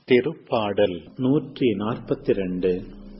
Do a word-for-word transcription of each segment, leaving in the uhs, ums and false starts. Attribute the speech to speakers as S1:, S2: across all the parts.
S1: திருப்பாடல் நூற்றி நாற்பத்தி இரண்டு.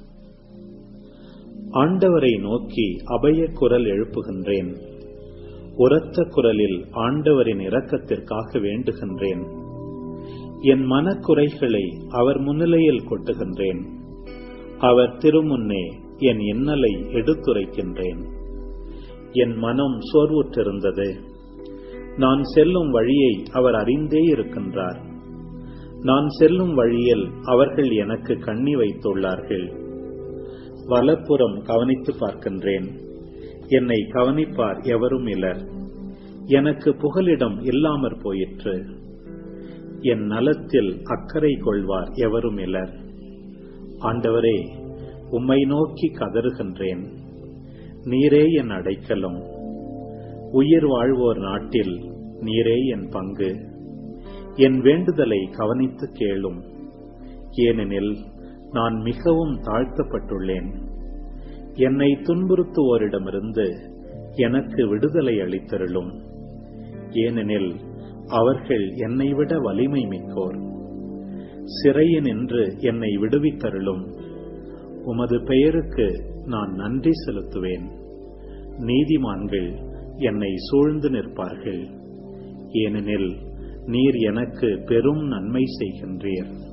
S1: ஆண்டவரை நோக்கி அபய குரல் எழுப்புகின்றேன். உரத்த குரலில் ஆண்டவரின் இரக்கத்திற்காக வேண்டுகின்றேன். என் மனக்குறைகளை அவர் முன்னிலையில் கொட்டுகின்றேன். அவர் திருமுன்னே என் இன்னலை எடுத்துரைக்கின்றேன். என் மனம் சோர்வுற்றிருந்தது. நான் செல்லும் வழியை அவர் அறிந்தே இருக்கின்றார். நான் செல்லும் வழியில் அவர்கள் எனக்கு கண்ணி வைத்துள்ளார்கள். வலப்புறம் கவனித்து பார்க்கின்றேன். என்னை கவனிப்பார் எவரும் இலர். எனக்கு புகலிடம் இல்லாமற் போயிற்று. என் நலத்தில் அக்கறை கொள்வார் எவரும் இலர். ஆண்டவரே, உம்மை நோக்கி கதறுகின்றேன். நீரே என் அடைக்கலம். உயிர் வாழ்வோர் நாட்டில் நீரே என் பங்கு. என் வேண்டுதலை கவனித்து கேளும். ஏனெனில் நான் மிகவும் தாழ்த்தப்பட்டுள்ளேன். என்னை துன்புறுத்துவோரிடமிருந்து எனக்கு விடுதலை அளித்தருளும். ஏனெனில் அவர்கள் என்னை விட வலிமை மிக்கோர். சிறையினின்று என்னை விடுவித்தருளும். உமது பெயருக்கு நான் நன்றி செலுத்துவேன். நீதிமான்கள் என்னை சூழ்ந்து நிற்பார்கள். ஏனெனில் நீர் எனக்கு பெரும் நன்மை செய்கின்றீர்.